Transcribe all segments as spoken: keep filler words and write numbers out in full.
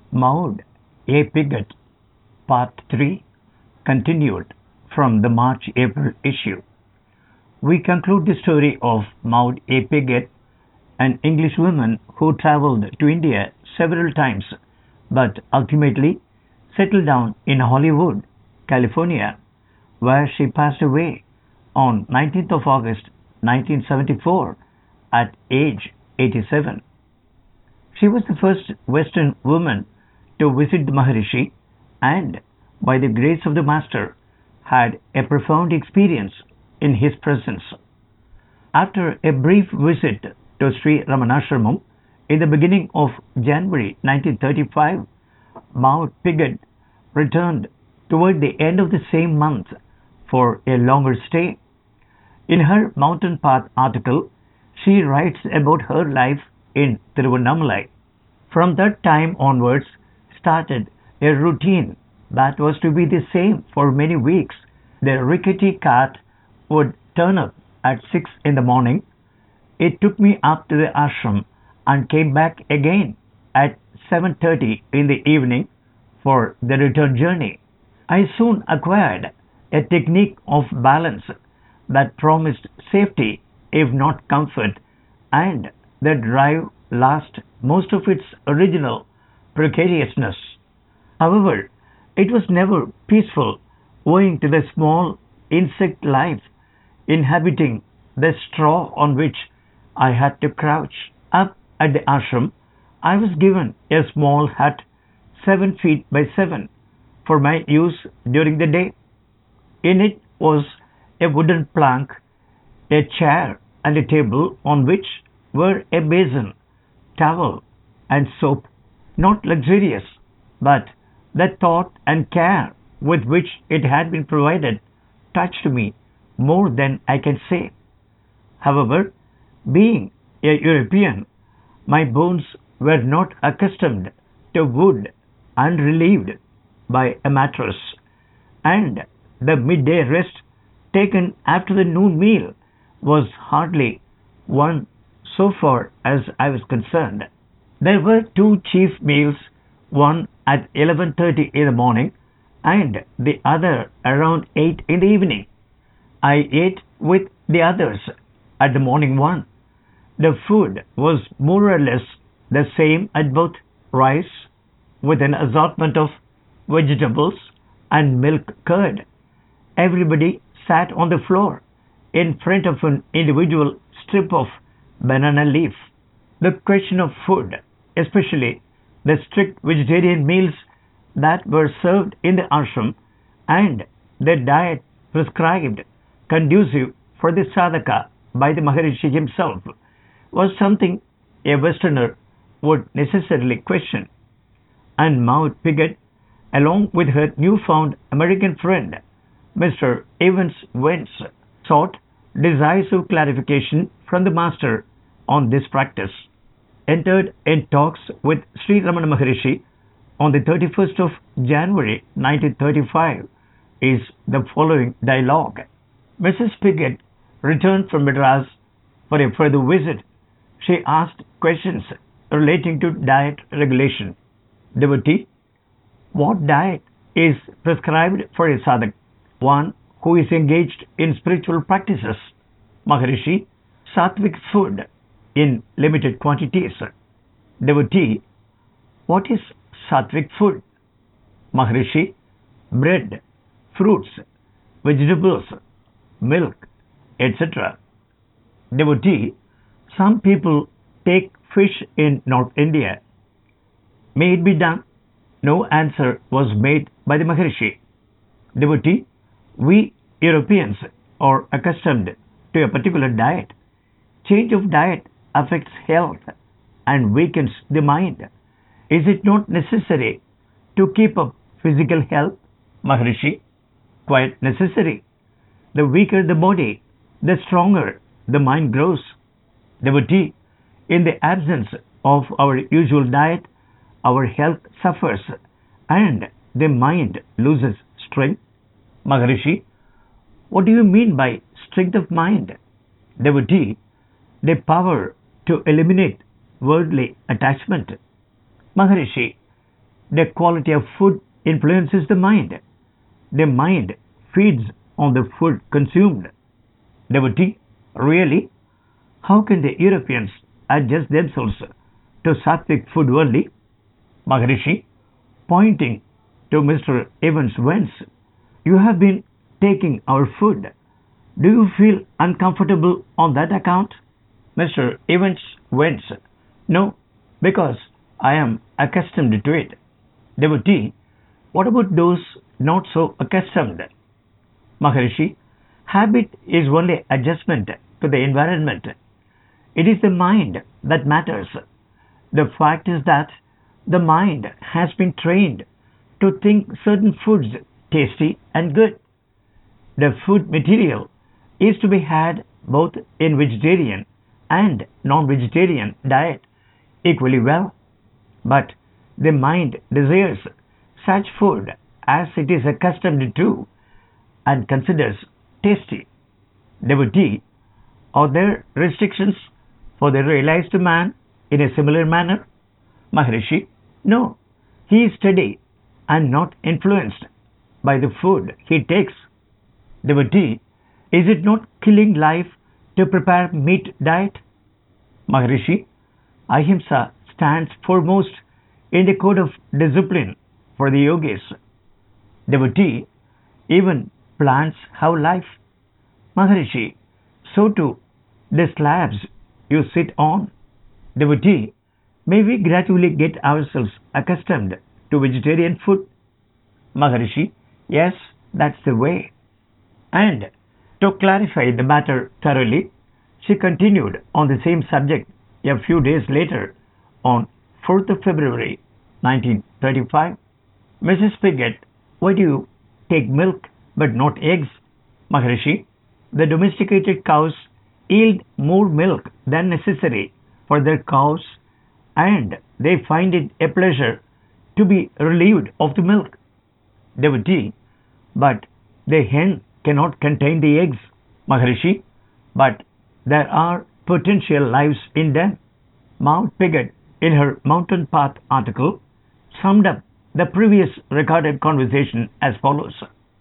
Maud A. Piggott, Part three, continued from the March April issue. We conclude the story of Maud A. Piggott, an Englishwoman who traveled to India several times but ultimately settled down in Hollywood, California, where she passed away on nineteenth of August nineteen seventy-four at age eighty-seven. She was the first Western woman to visit the Maharishi and, by the grace of the Master, had a profound experience in his presence. After a brief visit to Sri Ramanashramam in the beginning of January nineteen thirty-five, Maud Piggott returned toward the end of the same month for a longer stay. In her Mountain Path article, she writes about her life in Tiruvannamalai. From that time onwards started a routine that was to be the same for many weeks. The rickety cart would turn up at six in the morning. It took me up to the ashram and came back again at seven thirty in the evening for the return journey. I soon acquired a technique of balance that promised safety if not comfort, and the drive lost most of its original precariousness. However, it was never peaceful owing to the small insect life inhabiting the straw on which I had to crouch. Up at the ashram, I was given a small hut seven feet by seven for my use during the day. In it was a wooden plank, a chair, and a table on which were a basin, towel, and soap. Not luxurious, but the thought and care with which it had been provided touched me more than I can say. However, being a European, my bones were not accustomed to wood unrelieved by a mattress, and the midday rest taken after the noon meal was hardly one so far as I was concerned. There were two chief meals, one at eleven thirty in the morning and the other around eight in the evening. I ate with the others at the morning one. The food was more or less the same at both: rice with an assortment of vegetables and milk curd. Everybody sat on the floor in front of an individual strip of banana leaf. The question of food, especially the strict vegetarian meals that were served in the ashram and the diet prescribed conducive for the sadhaka by the Maharishi himself, was something a Westerner would necessarily question. And Maud Piggott, along with her newfound American friend, Mister Evans Wentz, sought decisive clarification from the Master on this practice. Entered in talks with Sri Ramana Maharishi on the thirty-first of January nineteen thirty-five is the following dialogue. Missus Piggott returned from Madras for a further visit. She asked questions relating to diet regulation. Devotee: what diet is prescribed for a sadhak, one who is engaged in spiritual practices? Maharishi: sattvic food in limited quantities. Devotee: what is sattvic food? Maharishi: bread, fruits, vegetables, milk, et cetera. Devotee: some people take fish in North India. May it be done? No answer was made by the Maharishi. Devotee: we Europeans are accustomed to a particular diet. Change of diet affects health and weakens the mind. Is it not necessary to keep up physical health? Maharishi: quite necessary. The weaker the body, the stronger the mind grows. Devotee: in the absence of our usual diet, our health suffers and the mind loses strength. Maharishi: what do you mean by strength of mind? Devotee: the power to eliminate worldly attachment. Maharishi: The quality of food influences the mind. The mind feeds on the food consumed. Devotee, really? How can the Europeans adjust themselves to sattvic food only? Maharishi, pointing to Mister Evans Wentz, you have been taking our food. Do you feel uncomfortable on that account? Mister Evans Wentz, no, because I am accustomed to it. Devotee, what about those not so accustomed? Maharishi, habit is only adjustment to the environment. It is the mind that matters. The fact is that the mind has been trained to think certain foods tasty and good. The food material is to be had both in vegetarian and non-vegetarian diet equally well. But the mind desires such food as it is accustomed to and considers tasty. Devotee, are there restrictions for the realized man in a similar manner? Maharishi, no. He is steady and not influenced by the food he takes. Devotee, is it not killing life to prepare meat diet? Maharishi, ahimsa stands foremost in the code of discipline for the yogis. Devotee, even plants have life. Maharishi, so too the slabs you sit on. Devotee, may we gradually get ourselves accustomed to vegetarian food? Maharishi, yes, that's the way. And to clarify the matter thoroughly, she continued on the same subject a few days later on fourth of February nineteen thirty-five. Missus Piggott, why do you take milk but not eggs? Maharishi, the domesticated cows yield more milk than necessary for their cows and they find it a pleasure to be relieved of the milk. Devotee, but the hen cannot contain the eggs. Maharishi, but there are potential lives in them. Maud Piggott, in her Mountain Path article, summed up the previous recorded conversation as follows.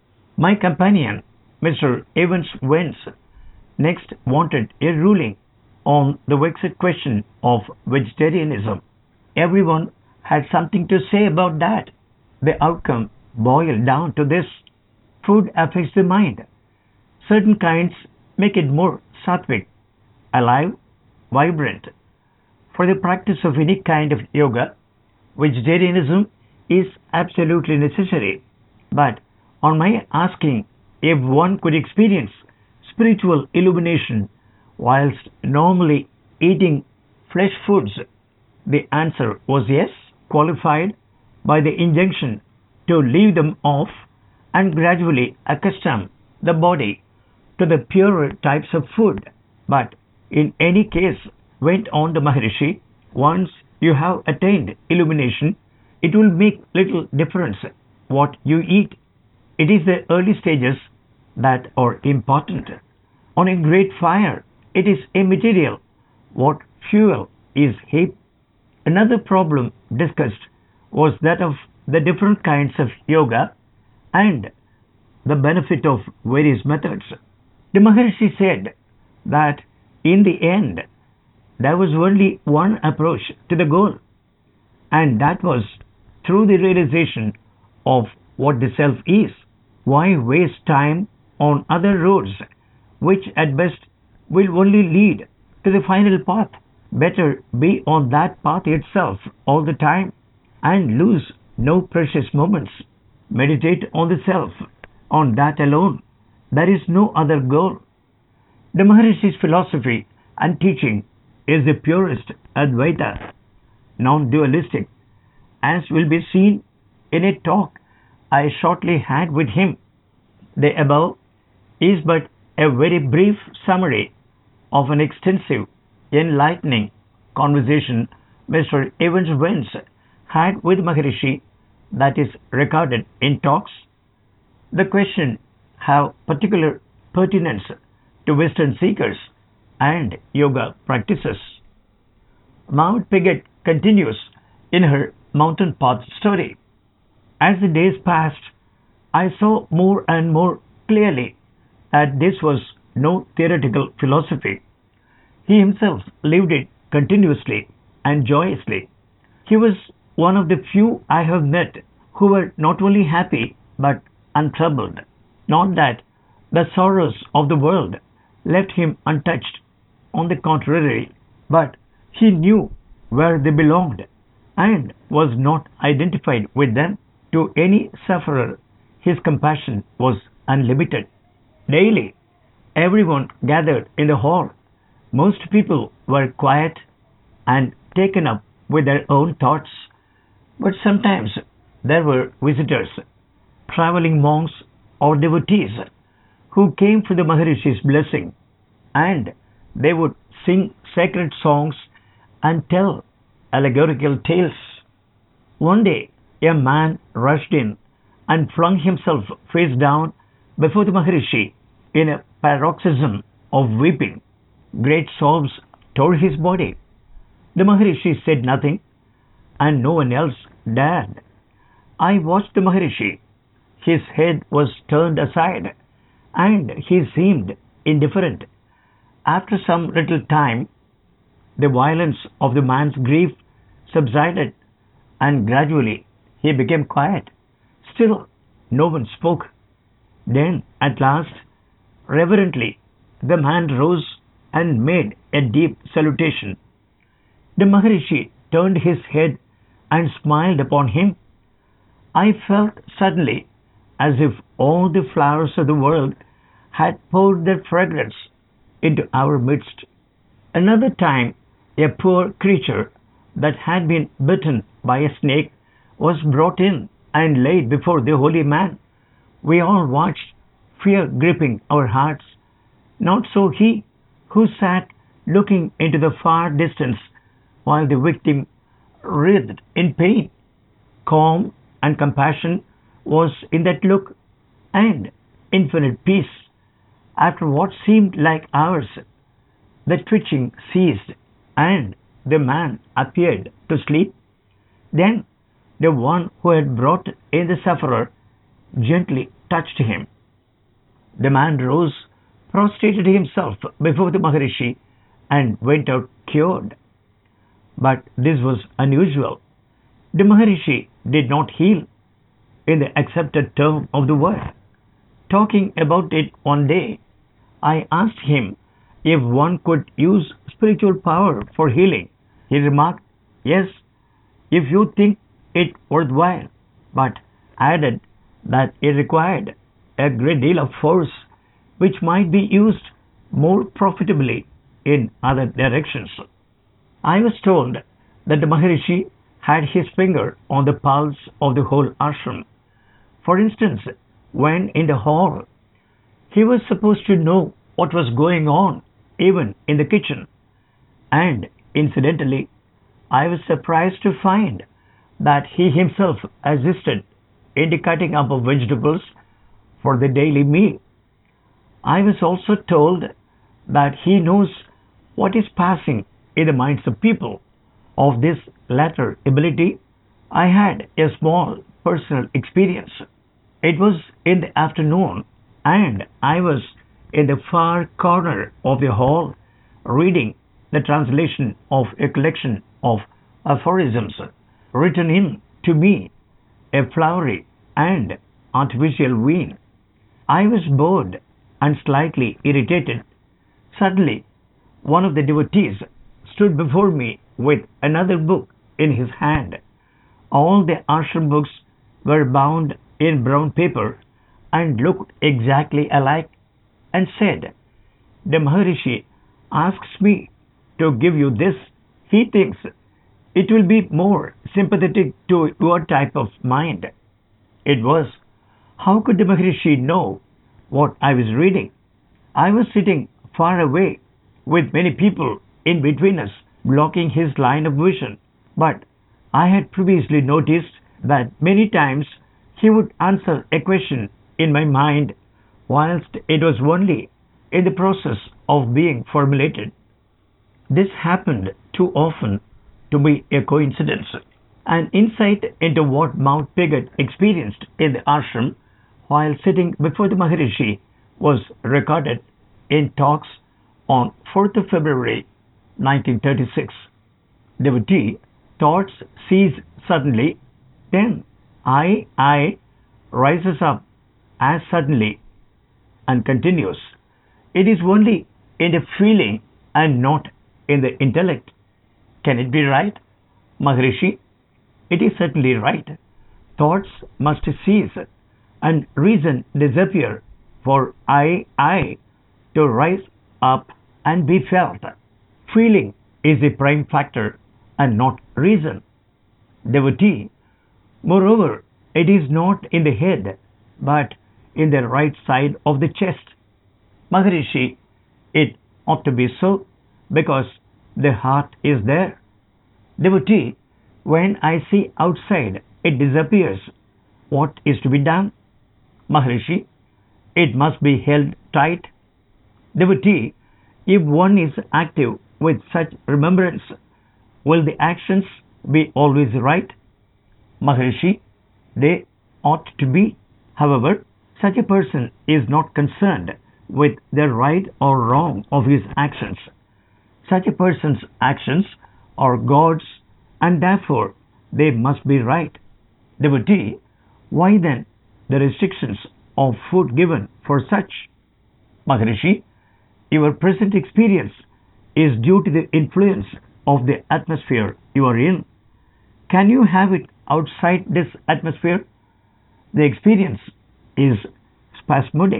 My companion, Mister Evans Wentz, next wanted a ruling on the vexed question of vegetarianism. Everyone had something to say about that. The outcome boiled down to this. Food affects the mind. Certain kinds make it more sattvic, alive, vibrant. For the practice of any kind of yoga, vegetarianism is absolutely necessary. But on my asking if one could experience spiritual illumination whilst normally eating flesh foods, the answer was yes, qualified by the injunction to leave them off and gradually accustom the body to the purer types of food. But in any case, went on the Maharishi, once you have attained illumination, it will make little difference what you eat. It is the early stages that are important. On a great fire, it is immaterial what fuel is heaped. Another problem discussed was that of the different kinds of yoga and the benefit of various methods. The Maharishi said that in the end, there was only one approach to the goal, and that was through the realization of what the self is. Why waste time on other roads, which at best will only lead to the final path? Better be on that path itself all the time and lose no precious moments. Meditate on the self, on that alone. There is no other goal. The Maharishi's philosophy and teaching is the purest Advaita, non-dualistic, as will be seen in a talk I shortly had with him. The above is but a very brief summary of an extensive, enlightening conversation Mister Evans Wentz had with Maharishi that is recorded in talks. The question have particular pertinence to Western seekers and yoga practices. Maud Piggott continues in her mountain path story. As the days passed, I saw more and more clearly that this was no theoretical philosophy. He himself lived it continuously and joyously. He was one of the few I have met who were not only happy but untroubled. Not that the sorrows of the world left him untouched, on the contrary, but he knew where they belonged and was not identified with them. To any sufferer, his compassion was unlimited. Daily, everyone gathered in the hall. Most people were quiet and taken up with their own thoughts, but sometimes there were visitors, traveling monks or devotees, who came for the Maharishi's blessing, and they would sing sacred songs and tell allegorical tales. One day, a man rushed in and flung himself face down before the Maharishi in a paroxysm of weeping. Great sobs tore his body. The Maharishi said nothing, and no one else dared. I watched the Maharishi. His head was turned aside, and he seemed indifferent. After some little time, the violence of the man's grief subsided, and gradually he became quiet. Still, no one spoke. Then, at last, reverently, the man rose and made a deep salutation. The Maharishi turned his head and smiled upon him. I felt suddenly as if all the flowers of the world had poured their fragrance into our midst. Another time, a poor creature that had been bitten by a snake was brought in and laid before the holy man. We all watched, fear gripping our hearts. Not so he, who sat looking into the far distance while the victim writhed in pain. Calm and compassion was in that look, and infinite peace. After what seemed like hours, the twitching ceased, and the man appeared to sleep. Then the one who had brought in the sufferer gently touched him. The man rose, prostrated himself before the Maharishi, and went out cured. But this was unusual. The Maharishi did not heal in the accepted term of the word. Talking about it one day, I asked him if one could use spiritual power for healing. He remarked, "Yes, if you think it worthwhile," but added that it required a great deal of force which might be used more profitably in other directions. I was told that the Maharishi had his finger on the pulse of the whole ashram. For instance, when in the hall, he was supposed to know what was going on even in the kitchen. And incidentally, I was surprised to find that he himself assisted in the cutting up of vegetables for the daily meal. I was also told that he knows what is passing in the minds of people. Of this latter ability, I had a small personal experience. It was in the afternoon, and I was in the far corner of the hall reading the translation of a collection of aphorisms written in to me, a flowery and artificial vein. I was bored and slightly irritated. Suddenly, one of the devotees stood before me with another book in his hand. All the ashram books were bound in brown paper and looked exactly alike, and said, "The Maharishi asks me to give you this. He thinks it will be more sympathetic to your type of mind." It was, how could the Maharishi know what I was reading? I was sitting far away with many people in between us, blocking his line of vision. But I had previously noticed that many times he would answer a question in my mind whilst it was only in the process of being formulated. This happened too often to be a coincidence. An insight into what Mount Pigot experienced in the ashram while sitting before the Maharishi was recorded in talks on fourth of February nineteen thirty-six. Devotee, thoughts cease suddenly, then I, I rises up as suddenly and continues. It is only in the feeling and not in the intellect. Can it be right? Maharishi, it is certainly right. Thoughts must cease and reason disappear for I, I to rise up and be felt. Feeling is the prime factor and not reason. Devotee, moreover, it is not in the head but in the right side of the chest. Maharishi, it ought to be so because the heart is there. Devotee, when I see outside it disappears, what is to be done? Maharishi, it must be held tight. Devotee, if one is active with such remembrance, will the actions be always right? Maharishi, they ought to be. However, such a person is not concerned with the right or wrong of his actions. Such a person's actions are God's and therefore they must be right. Devotee, why then the restrictions of food given for such? Maharishi, your present experience is due to the influence of the atmosphere you are in. Can you have it outside this atmosphere? The experience is spasmodic.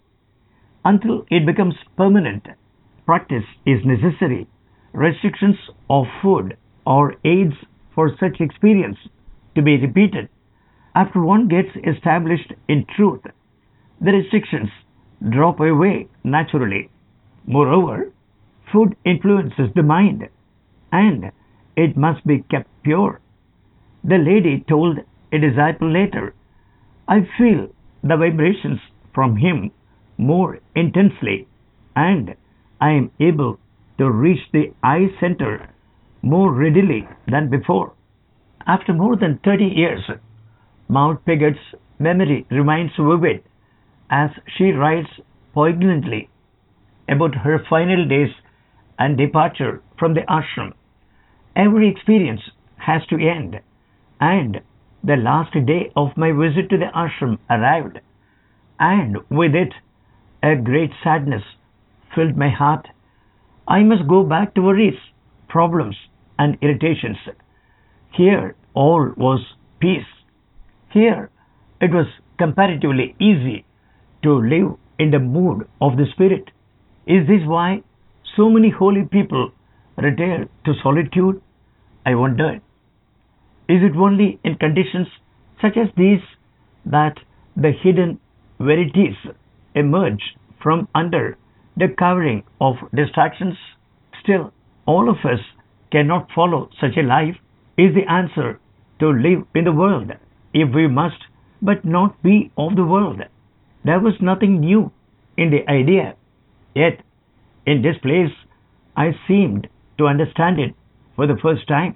Until it becomes permanent, practice is necessary. Restrictions of food or aids for such experience to be repeated. After one gets established in truth, the restrictions drop away naturally. Moreover, food influences the mind and it must be kept pure. The lady told a disciple later, I feel the vibrations from him more intensely and I am able to reach the eye center more readily than before. After more than thirty years, Mount Pigot's memory remains vivid as she writes poignantly about her final days and departure from the ashram. Every experience has to end, and the last day of my visit to the ashram arrived, and with it a great sadness filled my heart. I must go back to worries, problems, and irritations. Here all was peace. Here it was comparatively easy to live in the mood of the spirit. Is this why so many holy people retire to solitude? I wondered. Is it only in conditions such as these that the hidden verities emerge from under the covering of distractions? Still, all of us cannot follow such a life. Is the answer to live in the world if we must but not be of the world? There was nothing new in the idea, yet in this place I seemed to understand it for the first time.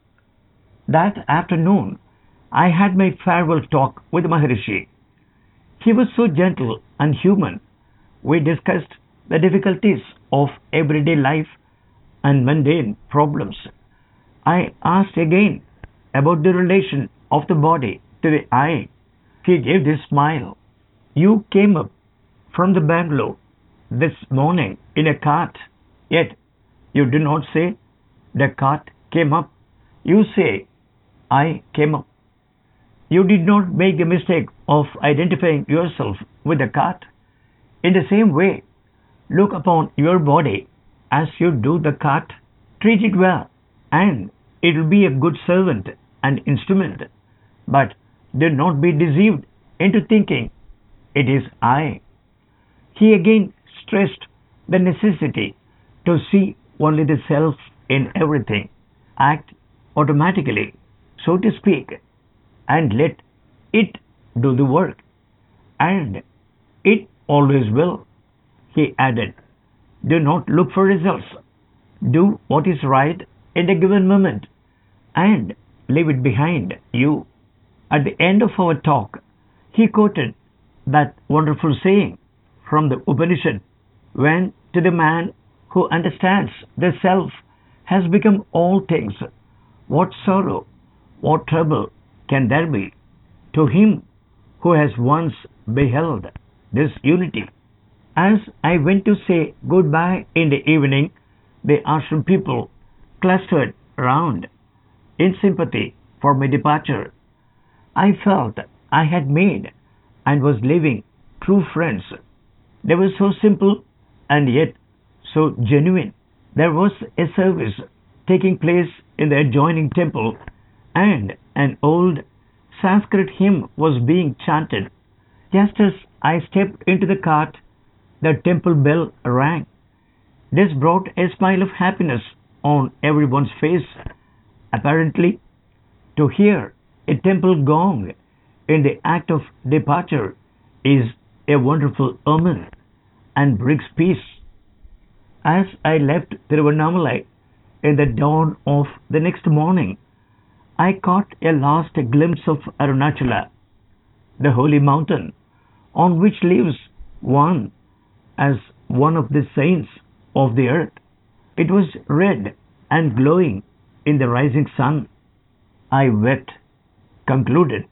That afternoon I had my farewell talk with Maharishi. He was so gentle and human. We discussed the difficulties of everyday life and mundane problems. I asked again about the relation of the body to the eye. He gave this smile. You came up from the Bangalore this morning in a cart, yet you do not say the cart came up. You say I came up. You did not make the mistake of identifying yourself with the cart. In the same way, look upon your body as you do the cart. Treat it well, and it will be a good servant and instrument. But do not be deceived into thinking it is I. He again stressed the necessity to see only the self in everything, act automatically, so to speak, and let it do the work. And it always will. He added, do not look for results. Do what is right in a given moment, and leave it behind you. At the end of our talk, he quoted that wonderful saying from the Upanishad, when to the man who understands the self has become all things, what sorrow, what trouble can there be to him who has once beheld this unity? As I went to say goodbye in the evening, the ashram people clustered round in sympathy for my departure. I felt I had made and was leaving true friends. They were so simple and yet so genuine. There was a service taking place in the adjoining temple, and an old Sanskrit hymn was being chanted. Just as I stepped into the cart, the temple bell rang. This brought a smile of happiness on everyone's face. Apparently, to hear a temple gong in the act of departure is a wonderful omen and brings peace. As I left Tiruvannamalai in the dawn of the next morning, I caught a last glimpse of Arunachala, the holy mountain on which lives one as one of the saints of the earth. It was red and glowing in the rising sun. I wept, concluded